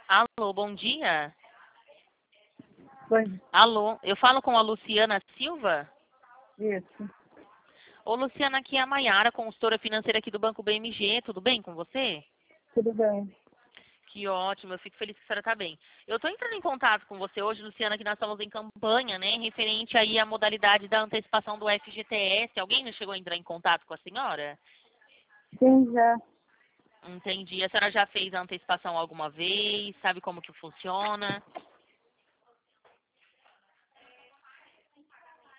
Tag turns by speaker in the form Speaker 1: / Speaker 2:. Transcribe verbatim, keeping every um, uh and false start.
Speaker 1: Alô, bom dia.
Speaker 2: Oi,
Speaker 1: Alô, eu falo com a Luciana Silva?
Speaker 2: isso.
Speaker 1: Ô, Luciana, aqui é a Maiara, consultora financeira aqui do Banco B M G. Tudo bem com você?
Speaker 2: Tudo bem.
Speaker 1: Que ótimo, eu fico feliz que a senhora está bem. Eu estou entrando em contato com você hoje, Luciana, que nós estamos em campanha, né, referente aí à modalidade da antecipação do F G T S. Alguém já chegou a entrar em contato com a senhora?
Speaker 2: Sim, já.
Speaker 1: Entendi. A senhora já fez a antecipação alguma vez? Sabe como que funciona?